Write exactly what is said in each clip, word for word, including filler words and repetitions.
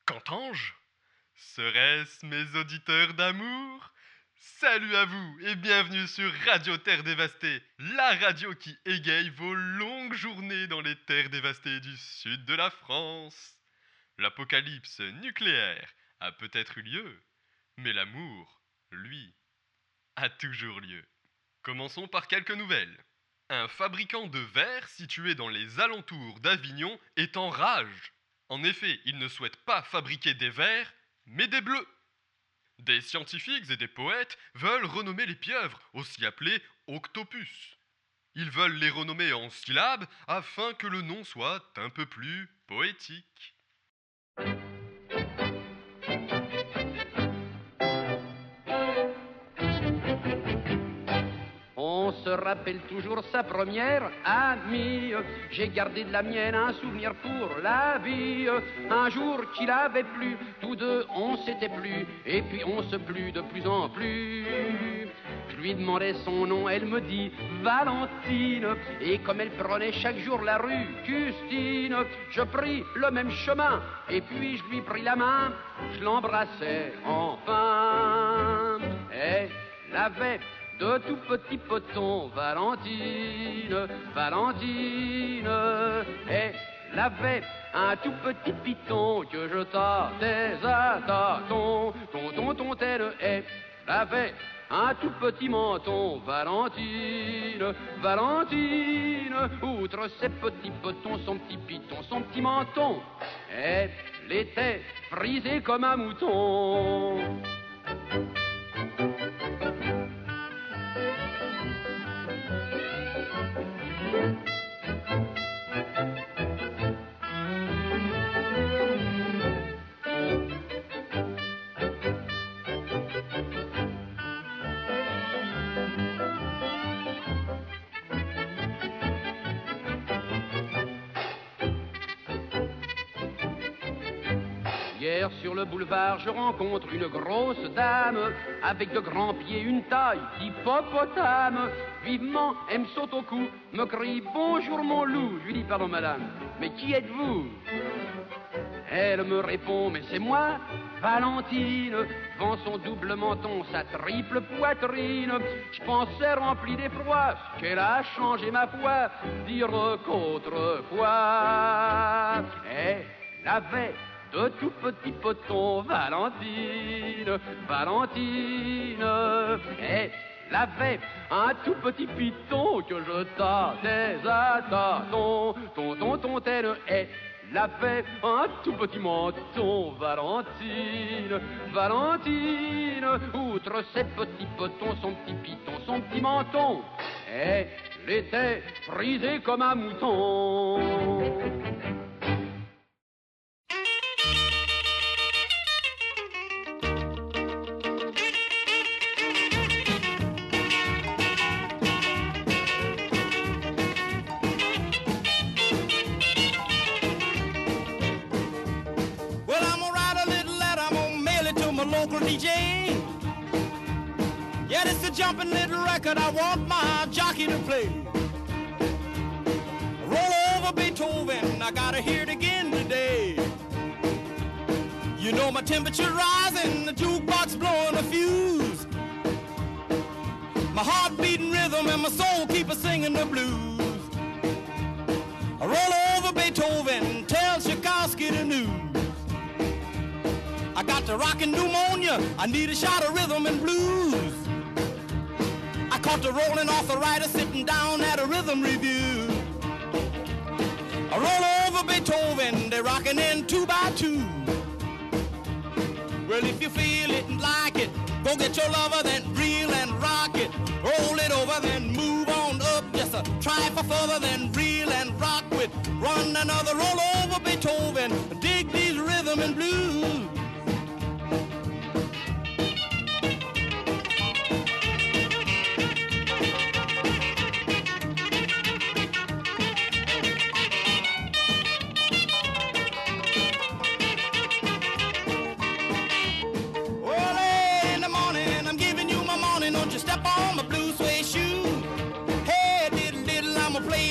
Qu'entends-je? Serait-ce mes auditeurs d'amour? Salut à vous et bienvenue sur Radio Terre Dévastée, la radio qui égaye vos longues journées dans les terres dévastées du sud de la France. L'apocalypse nucléaire a peut-être eu lieu, mais l'amour, lui, a toujours lieu. Commençons par quelques nouvelles. Un fabricant de verre situé dans les alentours d'Avignon est en rage. En effet, il ne souhaite pas fabriquer des verres, mais des bleus. Des scientifiques et des poètes veulent renommer les pieuvres, aussi appelées octopus. Ils veulent les renommer en syllabes afin que le nom soit un peu plus poétique. On se rappelle toujours sa première amie. J'ai gardé de la mienne un souvenir pour la vie. Un jour qu'il avait plu, tous deux on s'était plu, et puis on se plut de plus en plus. Je lui demandais son nom, elle me dit Valentine. Et comme elle prenait chaque jour la rue Custine, je pris le même chemin, et puis je lui pris la main. Je l'embrassais enfin. Elle avait de tout petits potons, Valentine, Valentine. Elle avait un tout petit piton que je tâtais à tâtons. Tonton, tonton, elle avait un tout petit menton, Valentine, Valentine. Outre ses petits potons, son petit piton, son petit menton, elle était frisée comme un mouton. Hier sur le boulevard, je rencontre une grosse dame avec de grands pieds, une taille d'hippopotame. Vivement, elle me saute au cou, me crie « Bonjour mon loup !» Je lui dis « Pardon madame, mais qui êtes-vous » Elle me répond « Mais c'est moi, Valentine !» Devant son double menton, sa triple poitrine, je pensais rempli d'effroi qu'elle a changé ma foi, dire qu'autrefois elle avait de tout petits potons, Valentine, Valentine. Elle avait un tout petit piton que je tâtais à tâtons. Tonton, tonton, elle avait un tout petit menton, Valentine, Valentine. Outre ses petits potons, son petit piton, son petit menton, elle était frisée comme un mouton. Local D J. Yeah, this is a jumping little record I want my jockey to play. Roll over Beethoven, I gotta hear it again today. You know my temperature rising, the jukebox blowing a fuse. My heart beating rhythm and my soul keep a singing the blues. Roll over Beethoven, tell Tchaikovsky the news. I got the rockin' pneumonia, I need a shot of rhythm and blues. I caught the rolling arthritis sitting down at a rhythm review. I roll over Beethoven, they're rockin' in two by two. Well, if you feel it and like it, go get your lover, then reel and rock it. Roll it over, then move on up, just a try for further, then reel and rock with one another. Roll over Beethoven, dig these rhythm and blues.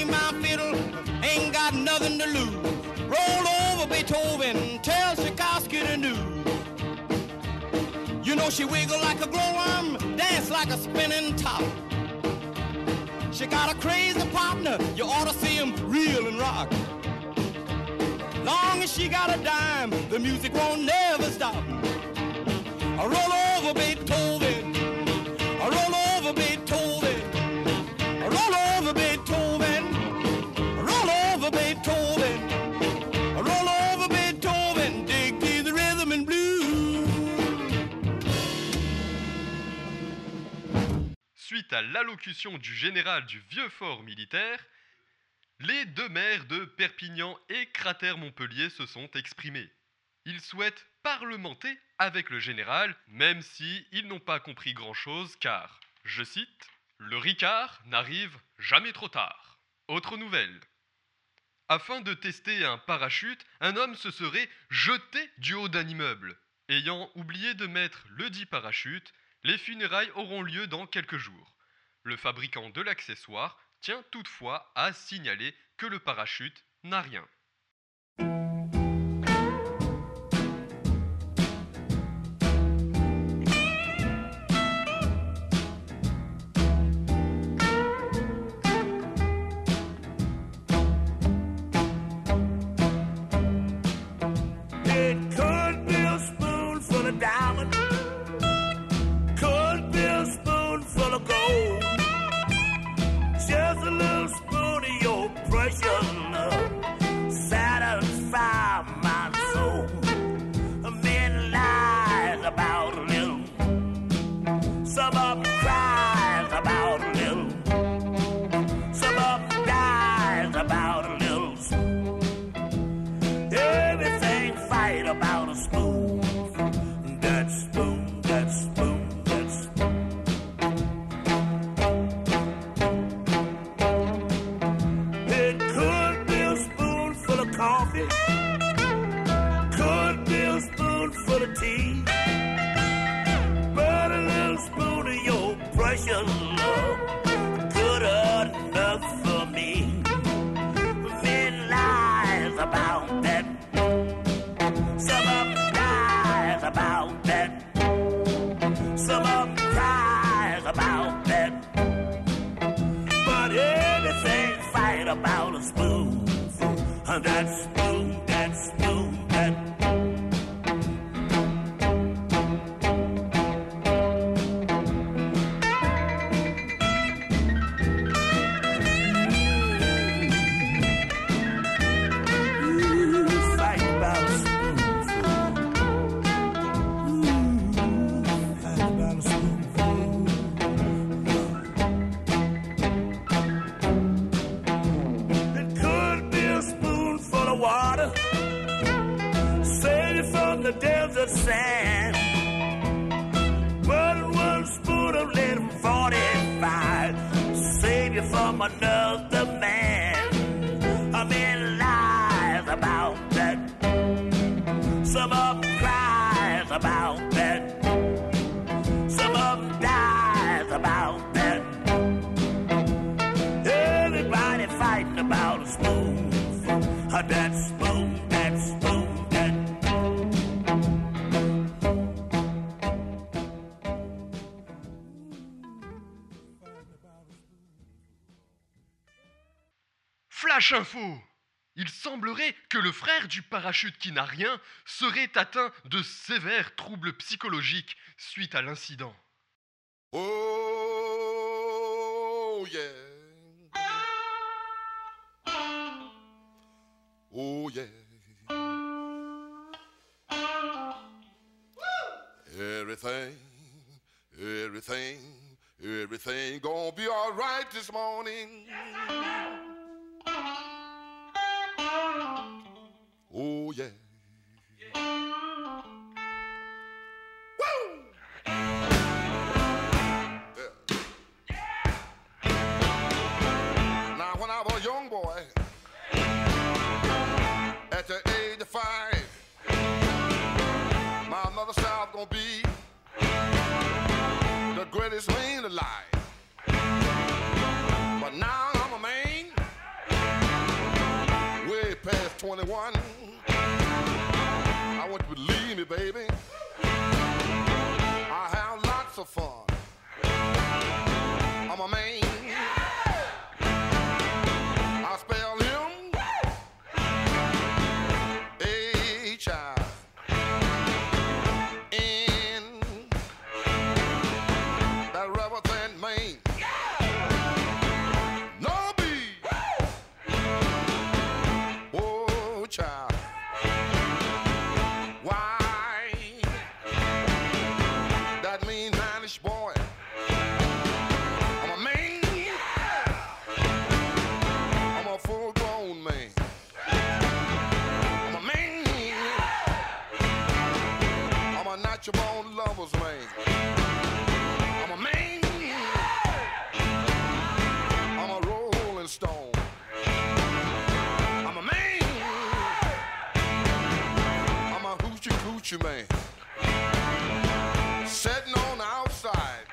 Nothing to lose. Roll over Beethoven, tell Tchaikovsky Oh, she wiggle like a glowworm, dance like a spinning top. She got a crazy partner, you ought to see him reel and rock. Long as she got a dime, the music won't never stop. I roll over Beethoven, I roll over Beethoven, I roll over Beethoven, I roll over Beethoven, I roll over Beethoven, dig me the rhythm and blues. Suite à l'allocution du général du vieux fort militaire, les deux maires de Perpignan et Cratère-Montpellier se sont exprimés. Ils souhaitent parlementer avec le général, même si ils n'ont pas compris grand-chose car, je cite, « Le Ricard n'arrive jamais trop tard ». Autre nouvelle. Afin de tester un parachute, un homme se serait jeté du haut d'un immeuble. Ayant oublié de mettre le dit parachute, les funérailles auront lieu dans quelques jours. Le fabricant de l'accessoire tient toutefois à signaler que le parachute n'a rien. It could be a spoonful of diamond, could be a spoonful of gold. Just a little spoon of your precious love, satisfy my soul. Men lies about a little, some of them cries about a little, some of them dies about a little. Everything fight about a spoon, that spoon, that spoon, that spoon. Coffee, could be a spoonful of tea, but a little spoon of your precious love, good enough for me. Men lies about that, some of them dies about that, some of them cries about that, but everything fight about a spoon. That spoon, that spoon, that. Ooh, fight about a spoonful. Ooh, fight about a spoonful. It could be a spoonful of water, save it from the desert sand. But one spoon of lead forty-five, save you from another man. A man lies about that, some of them cries about that, some of them dies about that. Everybody fighting about a spoon. That spoon, that spoon, that. Flash info! Il semblerait que le frère du parachute qui n'a rien serait atteint de sévères troubles psychologiques suite à l'incident. Oh yeah. Oh yeah. Everything, everything, everything gonna be all right this morning. Oh yeah. Woo! Yeah. Now when I was a young boy, at the age of five, my mother said I was gonna be the greatest man alive. But now I'm a man, way past twenty-one. I want you to believe me, baby. I coochie man sitting on the outside,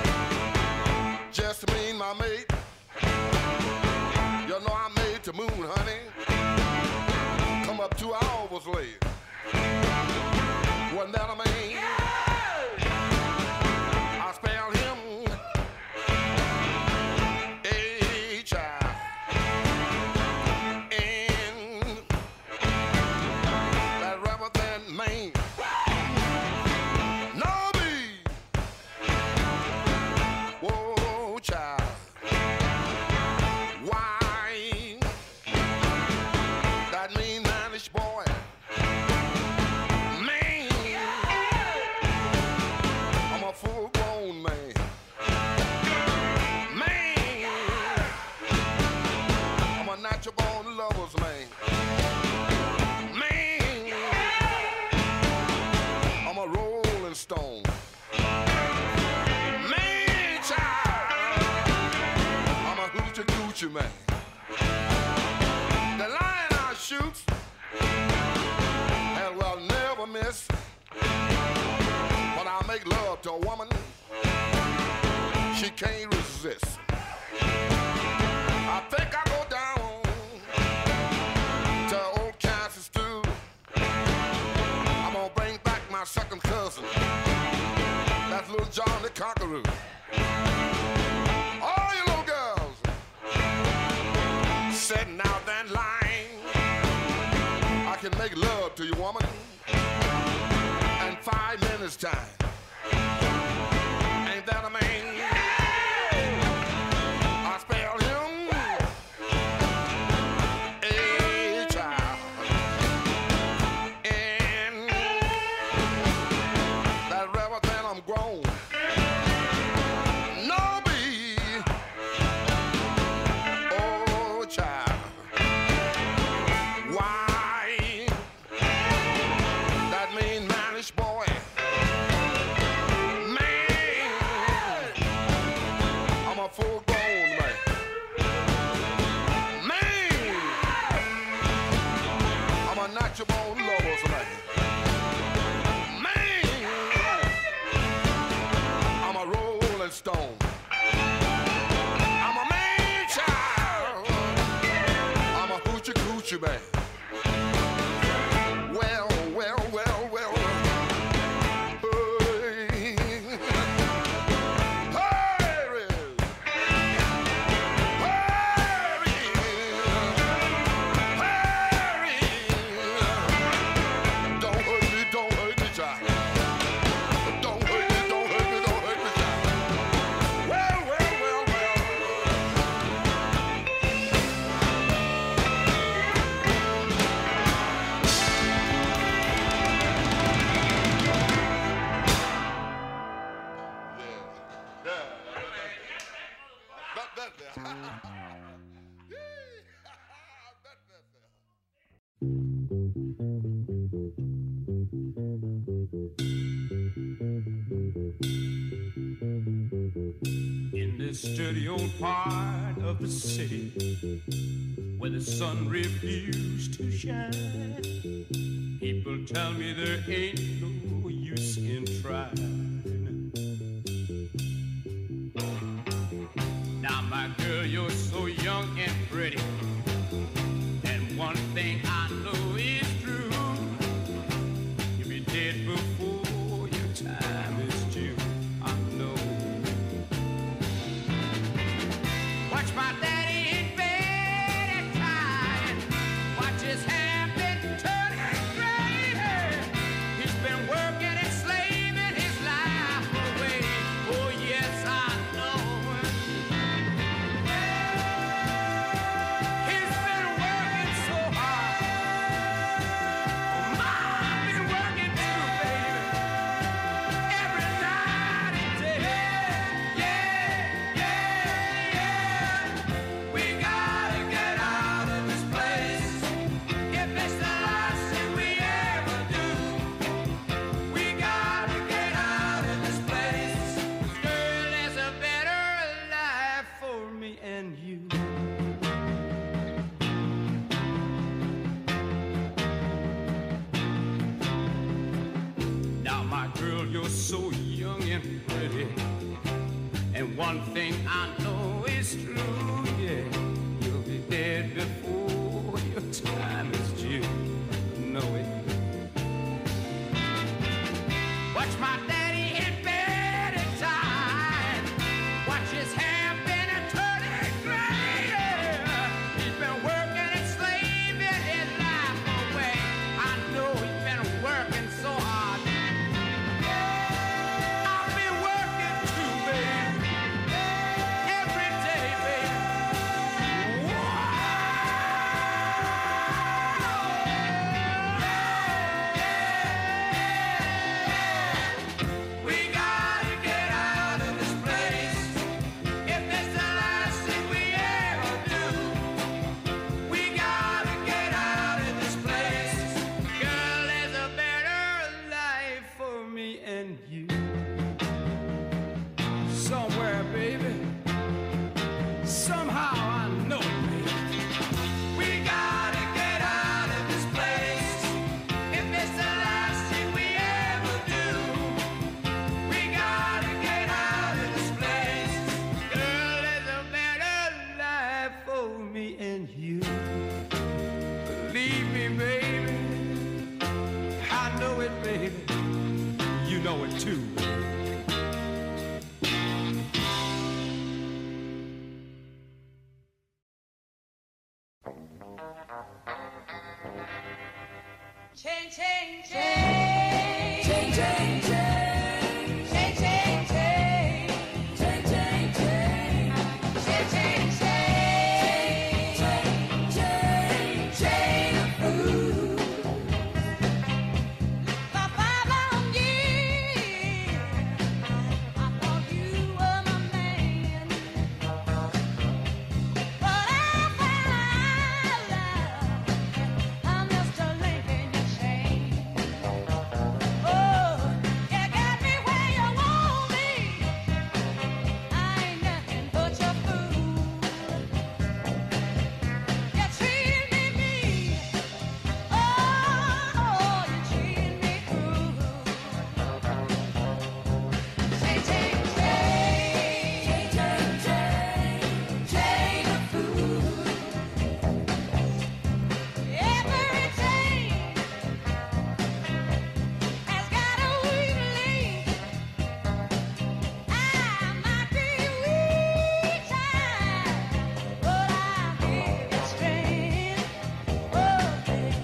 just me and my mate. You know I made the moon, honey. Come up two hours late. Wasn't that a man? I spelled him H I N. That rather than man. No B. Whoa, child. Why? That mean manish boy. Man. I'm a full-grown man. Man. I'm a natural-born lover's man. Man. I'm a rolling stone. Man, child. I'm a hoochie coochie man. The lion I shoot, and will never miss. When I make love to a woman, she can't resist. I think I go down to old Kansas stew. I'm gonna bring back my second cousin. That's little John the Conqueror. All you little girls sitting out that line, I can make love to you, woman, in five minutes time. Ain't that a man? I spell him H I N. That rather than I'm grown. No B. Oh, child. Why? That mean manish boy. Man. I'm a full-grown man. Man. I'm a natural-born lover's man. Man. I'm a rolling stone. I'm a man child. I'm a hoochie coochie man. Well, well, well, well. Hey. Hurry. Hurry. Hurry. Don't hurt me, don't hurt me, child. Don't hurt me, don't hurt me, don't hurt me, child. Well, well, well, well. Yeah, yeah. That, that, that. Yee. That, that, that. In this dirty old part of the city where the sun refused to shine, people tell me there ain't no use in trying. Now, my girl, you're so young and pretty, and one thing I know is true, you'll be dead before your time is due. I know. Watch my daddy in bed at night. Watch his hair been turning gray. He's been working and slaving his life. so young and pretty. And one thing I know is true, yeah, you'll be dead before your time is due. Know it. Watch my daddy in bed at time. Watch his hair been a turning gray. He's been working and slaving his life away. I know he's been working so hard. I'll be working too, baby. Every day, baby. We gotta get out of this place. If this the last thing we ever do, we gotta get out of this place. Girl, there's a better life for me and you. Somewhere, baby. Somehow I know it, baby. We gotta get out of this place. If it's the last thing we ever do, we gotta get out of this place. Girl, there's a better life for me and you. Believe me, baby. I know it, baby. You know it too. Chain, chain, chain. Chain, chain, chain. Chain, chain, chain. Chain, chain, chain. Chain, chain, chain. Chain, chain, chain of food. For five long years, I thought you were my man. But I found out I'm just a link in your chain. Oh, you got me where you want me. I ain't nothing but your fool. You treat me mean. Oh, you treat me cruel. Chain, chain, chain. Chain, chain, chain of food. Every chain has got a weak link. I might be weak time, but I give you strength. Oh, baby.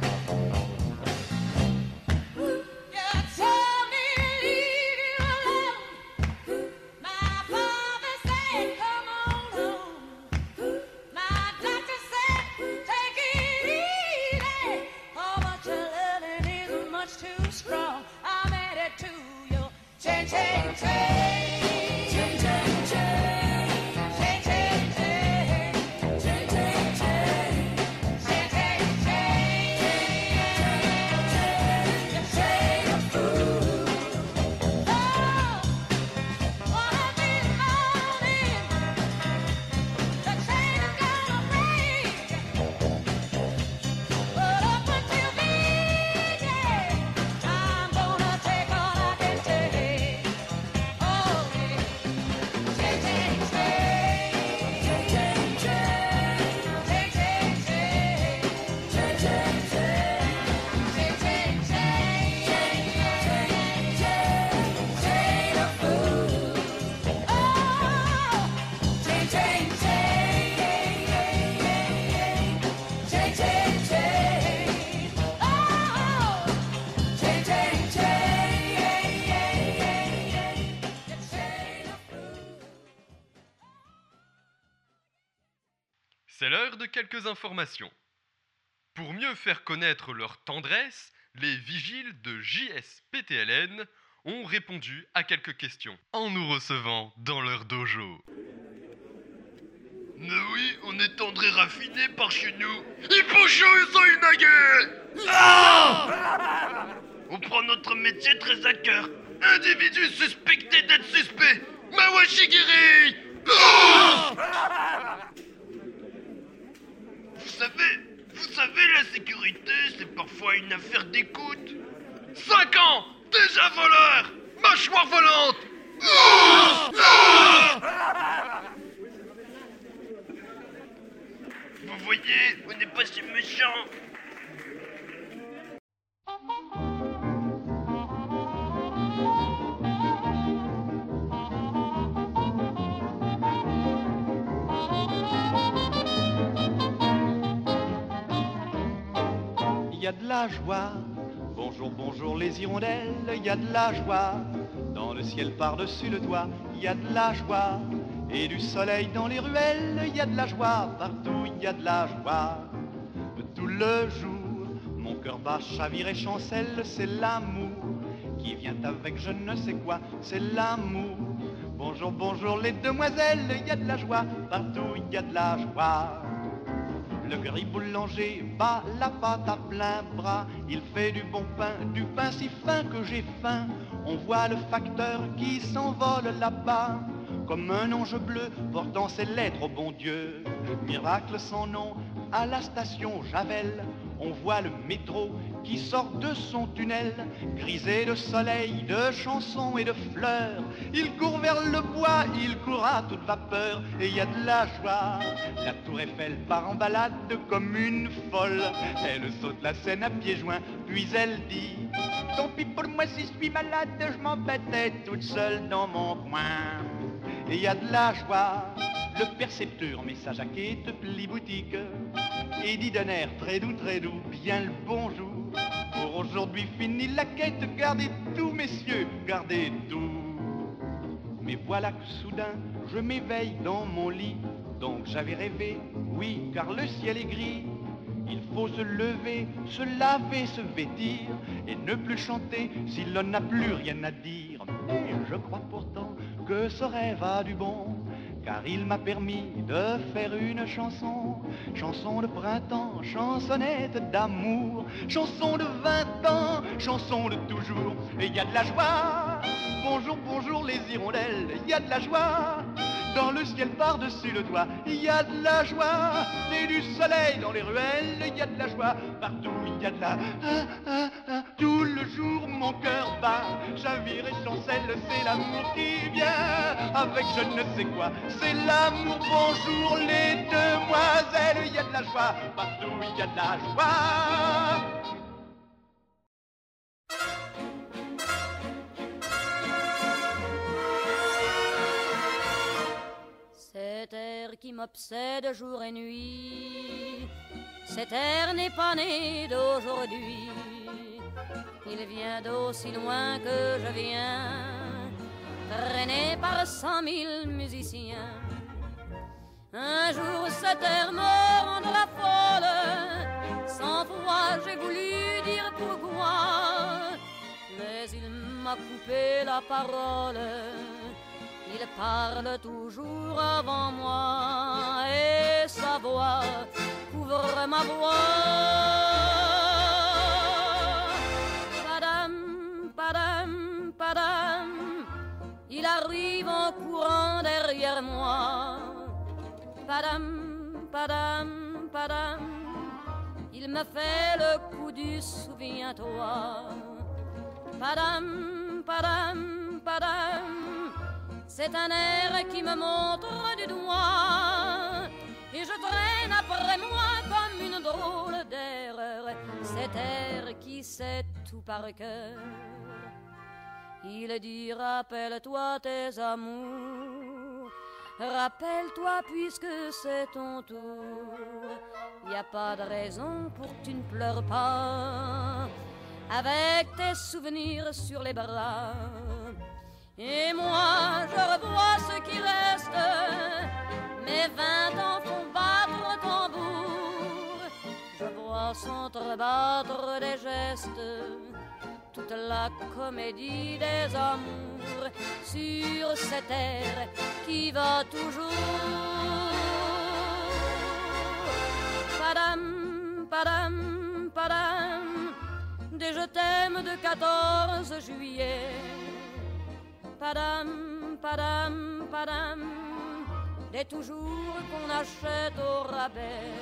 You told me to leave you alone. My father said, come on home. My doctor said, take it easy. Oh, but your loving is much too strong. I'm headed to you. Chain, chain, chain. Chain, chain, chain. Chain, chain, chain. Chain, chain, chain. Chain, chain, chain. Your chain of food. Oh, one of these mornings, the chain is gonna break. But up until then, yeah, I'm gonna take all I can take. Oh, yeah. Chain, chain, chain. Chain, chain, chain. Chain, chain, chain. Chain, chain, chain. Chain, chain, chain. Chain, chain, chain of food. Oh, chain, chain, chain. Chain, chain, chain. Oh, chain, chain, chain. Your chain of food. C'est l'heure de quelques informations. Pour mieux faire connaître leur tendresse, les vigiles de J S P T L N ont répondu à quelques questions en nous recevant dans leur dojo. Mais oui, on est tendre et raffiné par chez nous. Il faut chaud sans une aguette. Ah On prend notre métier très à cœur. Individu suspecté d'être suspect. Mawashigiri. Oh Vous savez, vous savez, la sécurité, c'est parfois une affaire d'écoute. Cinq ans, déjà voleur. mâchoire volante. Vous voyez, on n'est pas si méchant. Il y a de la joie, bonjour, bonjour les hirondelles, il y a de la joie, dans le ciel par-dessus le toit, il y a de la joie, et du soleil dans les ruelles, il y a de la joie, partout il y a de la joie, tout le jour, mon cœur bat, chavire et chancelle, c'est l'amour, qui vient avec je ne sais quoi, c'est l'amour, bonjour, bonjour les demoiselles, il y a de la joie, partout il y a de la joie. Le gris boulanger bat la pâte à plein bras. Il fait du bon pain, du pain si fin que j'ai faim. On voit le facteur qui s'envole là-bas, comme un ange bleu portant ses lettres au bon Dieu. Miracle sans nom, à la station Javel, on voit le métro qui sort de son tunnel, grisé de soleil, de chansons et de fleurs. Il court vers le bois, il court à toute vapeur, et il y a de la joie. La tour Eiffel part en balade comme une folle. Elle saute la Seine à pieds joints, puis elle dit: tant pis pour moi si je suis malade, je m'embêtais toute seule dans mon coin. Et il y a de la joie. Le percepteur met sa jaquette, plie boutique, et dit d'un air très doux, très doux, bien le bonjour. Pour aujourd'hui fini la quête, gardez tout messieurs, gardez tout. Mais voilà que soudain je m'éveille dans mon lit, donc j'avais rêvé, oui, car le ciel est gris. Il faut se lever, se laver, se vêtir, et ne plus chanter si l'on n'a plus rien à dire. Mais je crois pourtant que ce rêve a du bon, car il m'a permis de faire une chanson, chanson de printemps, chansonnette d'amour, chanson de vingt ans, chanson de toujours. Et il y a de la joie, bonjour, bonjour les hirondelles, il y a de la joie, dans le ciel par-dessus le toit, il y a de la joie, et du soleil dans les ruelles, il y a de la joie, partout il y a de la... Ah, ah, ah. Tout le jour mon cœur bat, chavire et chancelle, c'est l'amour qui vient avec je ne sais quoi, c'est l'amour, bonjour les demoiselles, il y a de la joie, partout il y a de la joie. Cet air qui m'obsède jour et nuit, cet air n'est pas né d'aujourd'hui. Il vient d'aussi loin que je viens, traîné par cent mille musiciens. Un jour cet air me rendra folle, cent fois j'ai voulu dire pourquoi, mais il m'a coupé la parole. Il parle toujours avant moi et sa voix couvre ma voix. Padam, padam, padam, il arrive en courant derrière moi. Padam, padam, padam, il me fait le coup du souviens-toi. Padam, padam, padam, c'est un air qui me montre du doigt, et je traîne après moi comme une drôle d'erreur cet air qui sait tout par cœur. Il dit rappelle-toi tes amours, rappelle-toi puisque c'est ton tour. Y a pas de raison pour que tu ne pleures pas, avec tes souvenirs sur les bras. Et moi je revois ce qui reste, mes vingt ans font battre au tambour. Je vois s'entrebattre des gestes, toute la comédie des amours, sur cet air qui va toujours. Padam, padam, padam, des je t'aime de quatorze juillet. Padam, padam, padam, des toujours qu'on achète au rabais.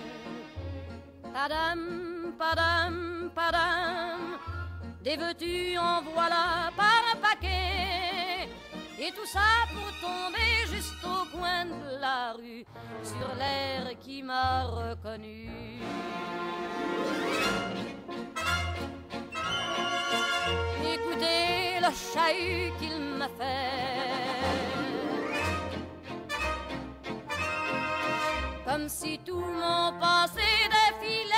Padam, padam, padam, des veux-tu en voilà par un paquet. Et tout ça pour tomber juste au coin de la rue, sur l'air qui m'a reconnu. Écoutez le chahut qu'il m'a fait, comme si tout mon passé défilait.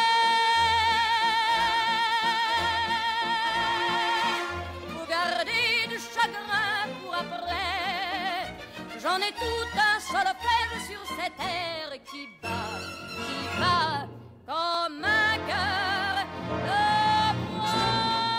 Faut garder du chagrin pour après. J'en ai tout un solfège sur cette terre qui bat, qui bat comme un cœur de bois.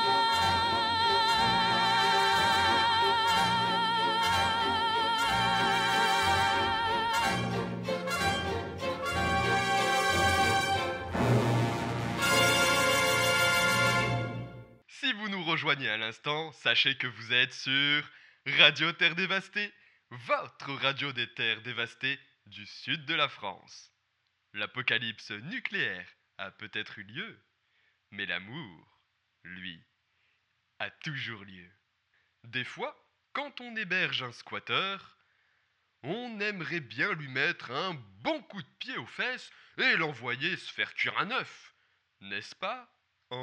Si vous nous rejoignez à l'instant, sachez que vous êtes sur Radio Terre Dévastée, votre radio des terres dévastées du sud de la France. L'apocalypse nucléaire a peut-être eu lieu, mais l'amour, lui, a toujours lieu. Des fois, quand on héberge un squatteur, on aimerait bien lui mettre un bon coup de pied aux fesses et l'envoyer se faire cuire un œuf. N'est-ce pas, Henri ?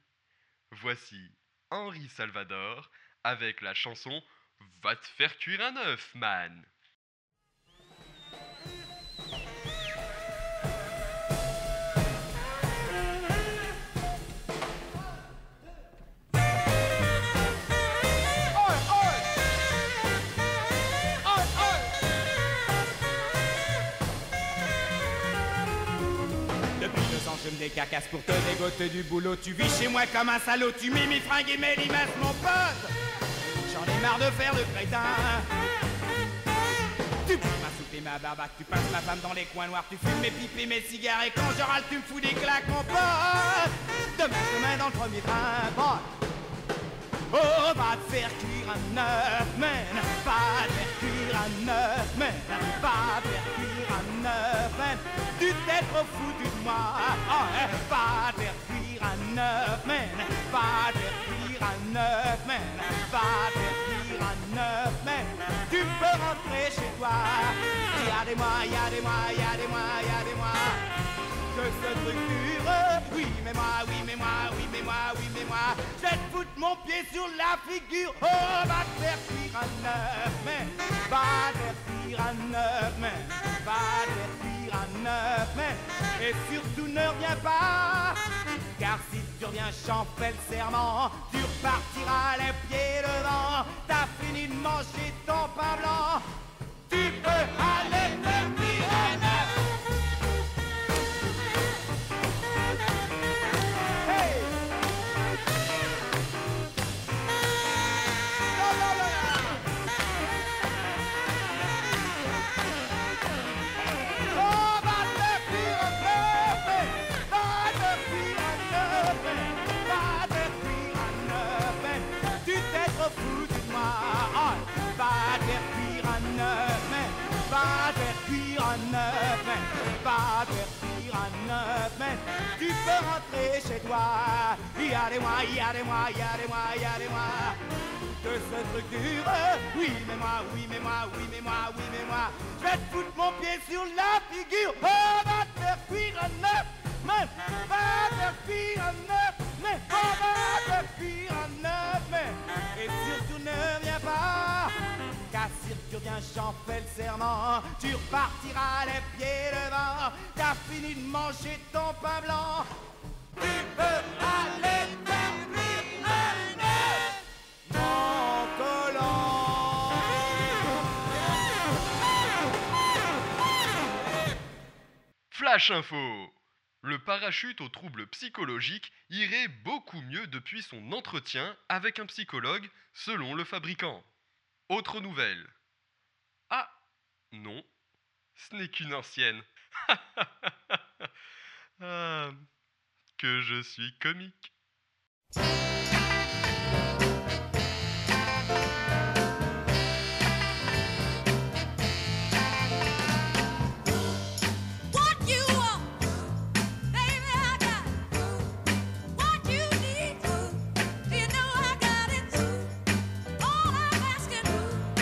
Voici Henri Salvador avec la chanson « Va te faire cuire un œuf, man ». Je me décarcasse pour te dégoter du boulot. Tu vis chez moi comme un salaud. Tu mets mes fringues et mes limaces, mon pote. J'en ai marre de faire le crétin. Tu prends ma soupe et ma barbaque. Tu passes ma femme dans les coins noirs. Tu fumes mes pipes et mes cigares. Et quand je râle, tu me fous des claques, mon pote. Demain, demain dans le premier train, pote. Oh, va te faire cuire un œuf, man. Va te faire cuire un œuf, man. Va te faire cuire un œuf, man. Tu t'es trop foutu de moi. Oh, hein. Va te faire cuire un œuf, man. Va te faire cuire un œuf, man. Va te faire cuire un œuf, man. Tu peux rentrer chez toi. Y'a des mois, y'a des mois, y'a des mois, y'a des mois. Que ce truc dure. Oui, mais moi, oui, mais moi, oui, mais moi, oui, mais moi. Je vais te foutre mon pied sur la figure. Oh, va te faire cuire un œuf, mais va te faire cuire un œuf, mais va te faire cuire un œuf, mais et surtout ne reviens pas. Car si tu reviens, j'en fais le serment. Tu repartiras les pieds devant. T'as fini de manger ton pain blanc. Tu peux aller te cuire un œuf. Va te faire cuire un œuf, man. Tu peux rentrer chez toi. Y'a des mois, y'a des mois, y'a des mois, y'a des mois. Que ce truc dure. Oui, mais moi, oui, mais moi, oui, mais moi, oui, mais moi. Je vais te foutre mon pied sur la figure. Oh, va te faire cuire un œuf, man. Va te faire cuire un œuf, man. Oh, va te faire cuire un œuf, man. Et surtout ne viens pas. Car si tu reviens, j'en fais le serment. Tu repartiras les pieds devant. T'as fini de manger ton pain blanc. Tu peux aller faire cuire un œuf, mon collant. Flash info. Le parachute aux troubles psychologiques irait beaucoup mieux depuis son entretien avec un psychologue, selon le fabricant. Autre nouvelle. Ah, non, ce n'est qu'une ancienne. Ah, que je suis comique. What you need, you know I got it. All I'm asking.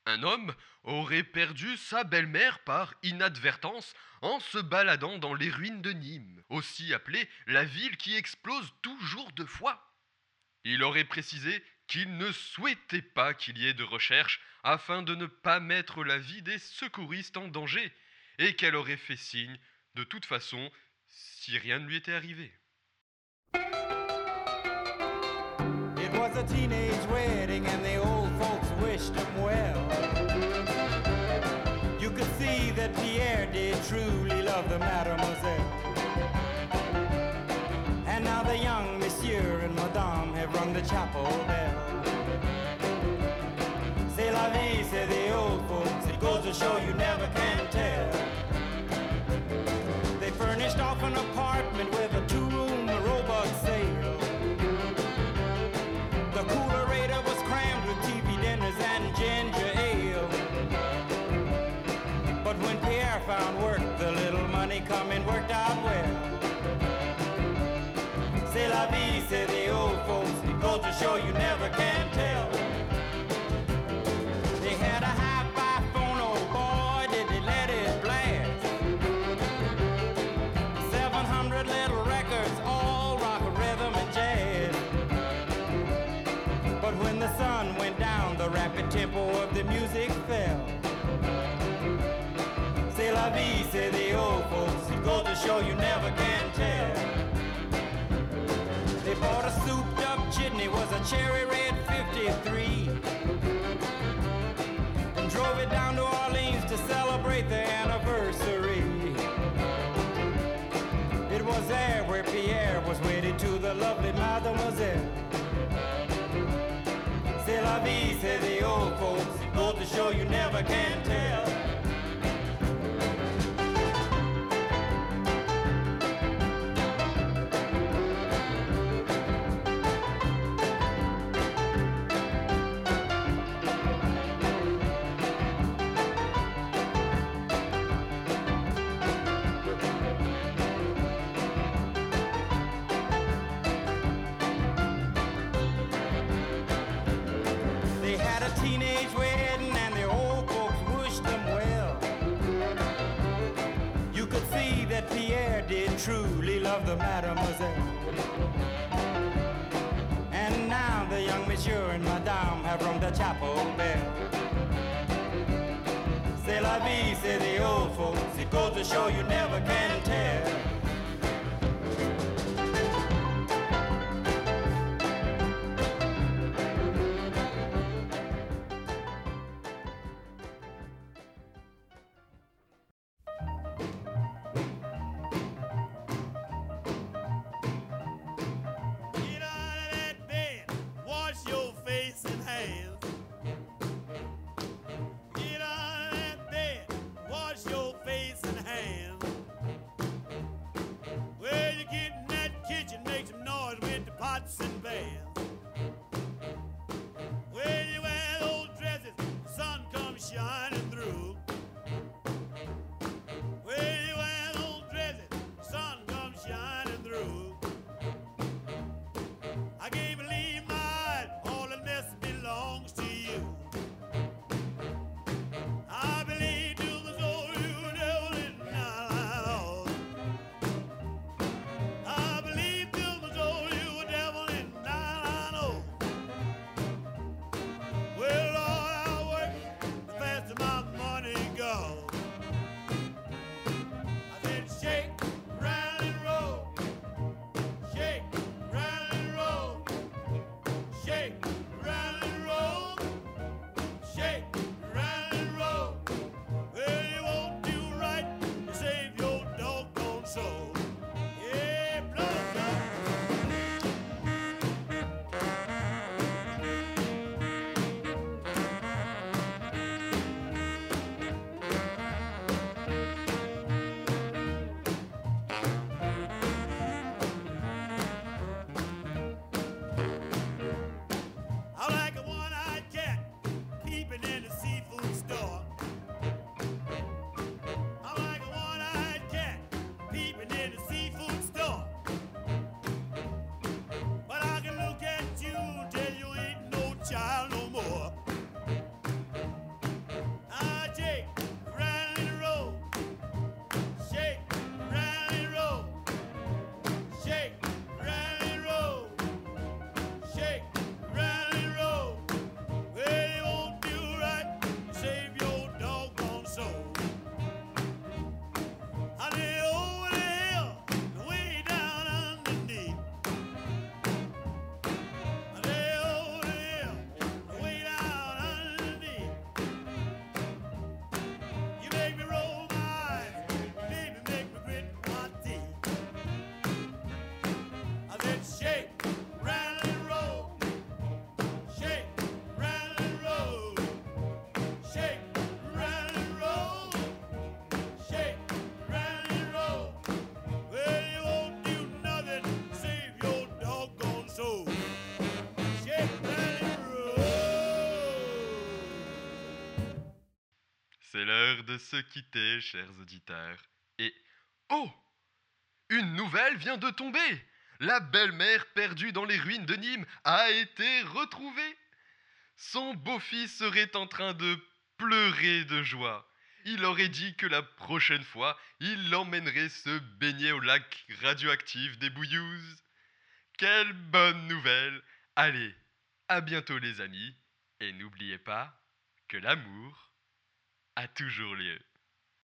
Un homme aurait perdu sa belle-mère par inadvertance en se baladant dans les ruines de Nîmes, aussi appelée la ville qui explose toujours deux fois. Il aurait précisé qu'il ne souhaitait pas qu'il y ait de recherche afin de ne pas mettre la vie des secouristes en danger et qu'elle aurait fait signe de toute façon si rien ne lui était arrivé. It was a teenage wedding and the old folks wished him well. You could see that Pierre did truly love the mademoiselle. And now the young monsieur and madame have rung the chapel bell. C'est la vie, say the old folks, it goes to show you never can tell. They furnished off an apartment with a two-room robot sale. The coolerator was crammed with T V dinners and ginger ale. But when Pierre found work, the little money coming worked out well. C'est la vie, say the old folks, it goes to show you never can tell. They had a hi-fi phone, oh boy, did they let it blast. Seven hundred little records, all rock, rhythm, and jazz. But when the sun went down, the rapid tempo of the music fell. C'est la vie, say the old folks, it goes to show you never can tell. They bought a souped up jitney, was a cherry red fifty-three, and drove it down to Orleans to celebrate the anniversary. It was there where Pierre was wedded to the lovely mademoiselle. C'est la vie, say the old folks, it goes to show you never can tell. Teenage wedding and the old folks wished them well. You could see that Pierre did truly love the mademoiselle. And now the young monsieur and madame have rung the chapel bell. C'est la vie, say the old folks, it goes to show you never can tell. l'heure de se quitter, chers auditeurs. Et... oh! Une nouvelle vient de tomber! La belle-mère perdue dans les ruines de Nîmes a été retrouvée! Son beau-fils serait en train de pleurer de joie. Il aurait dit que la prochaine fois, il l'emmènerait se baigner au lac radioactif des Bouillouzes. Quelle bonne nouvelle! Allez, à bientôt les amis, et n'oubliez pas que l'amour a toujours lieu.